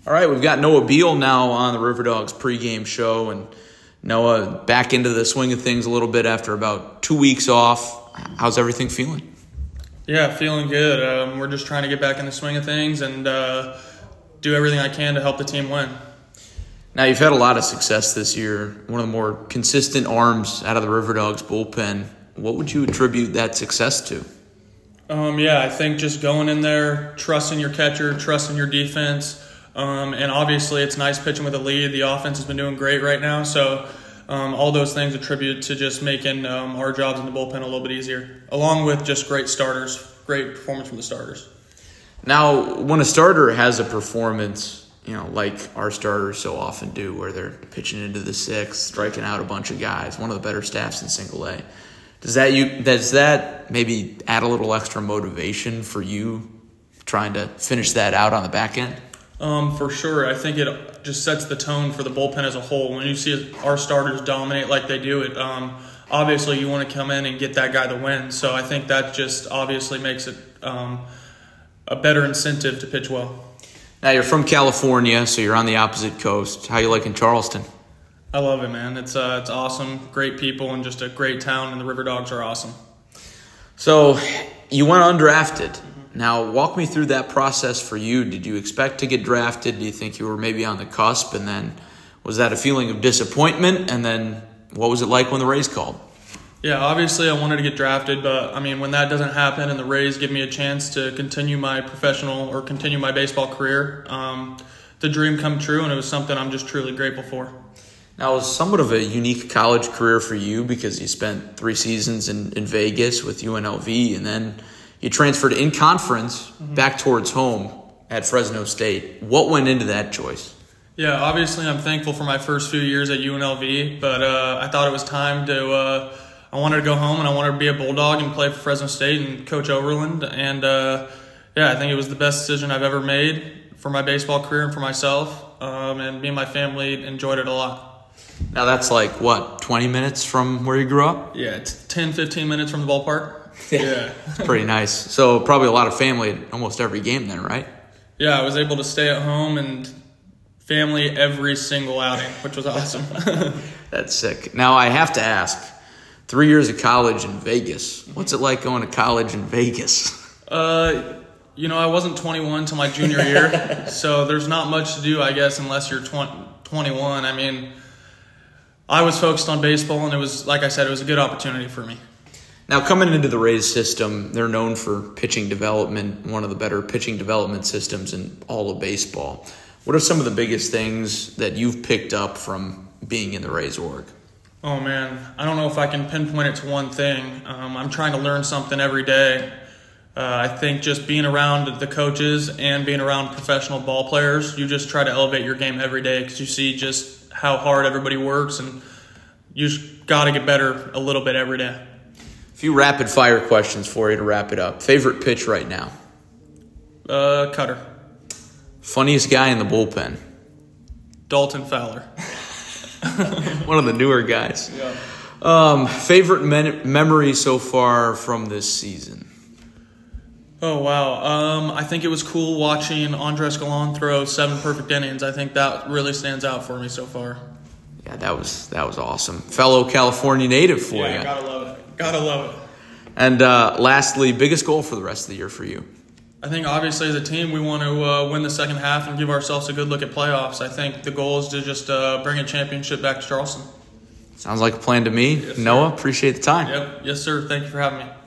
All right, we've got Noah Beal now on the River Dogs pregame show, and Noah back into the swing of things a little bit after about 2 weeks off. How's everything feeling? Yeah, feeling good. We're just trying to get back in the swing of things and do everything I can to help the team win. Now, you've had a lot of success this year, one of the more consistent arms out of the River Dogs bullpen. What would you attribute that success to? I think just going in there, trusting your catcher, trusting your defense, and obviously it's nice pitching with a lead. The offense has been doing great right now, so all those things attribute to just making our jobs in the bullpen a little bit easier, along with just great starters, great performance from the starters. Now, when a starter has a performance, like our starters so often do, where they're pitching into the sixth, striking out a bunch of guys, one of the better staffs in Single A, does that maybe add a little extra motivation for you trying to finish that out on the back end? For sure. I think it just sets the tone for the bullpen as a whole. When you see our starters dominate like they do, it obviously you want to come in and get that guy the win. So I think that just obviously makes it a better incentive to pitch well. Now, you're from California, so you're on the opposite coast. How you liking Charleston? I love it, man. It's awesome. Great people and just a great town, and the River Dogs are awesome. So you went undrafted. Now, walk me through that process for you. Did you expect to get drafted? Do you think you were maybe on the cusp? And then was that a feeling of disappointment? And then what was it like when the Rays called? Yeah, obviously I wanted to get drafted, but when that doesn't happen and the Rays give me a chance to continue my baseball career, the dream come true, and it was something I'm just truly grateful for. Now, it was somewhat of a unique college career for you because you spent 3 seasons in Vegas with UNLV, and then you transferred in conference back towards home at Fresno State. What went into that choice? Yeah, obviously I'm thankful for my first few years at UNLV, but I thought it was time I wanted to go home and I wanted to be a Bulldog and play for Fresno State and Coach Overland. And I think it was the best decision I've ever made for my baseball career and for myself. And me and my family enjoyed it a lot. Now that's 20 minutes from where you grew up? Yeah, it's 10, 15 minutes from the ballpark. Yeah. It's pretty nice. So probably a lot of family at almost every game then, right? Yeah, I was able to stay at home and family every single outing, which was awesome. That's sick. Now I have to ask, 3 years of college in Vegas. What's it like going to college in Vegas? I wasn't 21 until my junior year, so there's not much to do, I guess, unless you're 21. I was focused on baseball, and it was, like I said, it was a good opportunity for me. Now, coming into the Rays system, they're known for pitching development, one of the better pitching development systems in all of baseball. What are some of the biggest things that you've picked up from being in the Rays org? Oh, man, I don't know if I can pinpoint it to one thing. I'm trying to learn something every day. I think just being around the coaches and being around professional ball players, you just try to elevate your game every day because you see just how hard everybody works, and you just got to get better a little bit every day. A few rapid-fire questions for you to wrap it up. Favorite pitch right now? Cutter. Funniest guy in the bullpen? Dalton Fowler. One of the newer guys. Yeah. Favorite memory so far from this season? Oh, wow. I think it was cool watching Andres Galán throw 7 perfect innings. I think that really stands out for me so far. Yeah, that was awesome. Fellow California native for you. Yeah, gotta love it. Gotta love it. And lastly, biggest goal for the rest of the year for you? I think obviously as a team we want to win the second half and give ourselves a good look at playoffs. I think the goal is to just bring a championship back to Charleston. Sounds like a plan to me. Yes, Noah, appreciate the time. Yep. Yes, sir. Thank you for having me.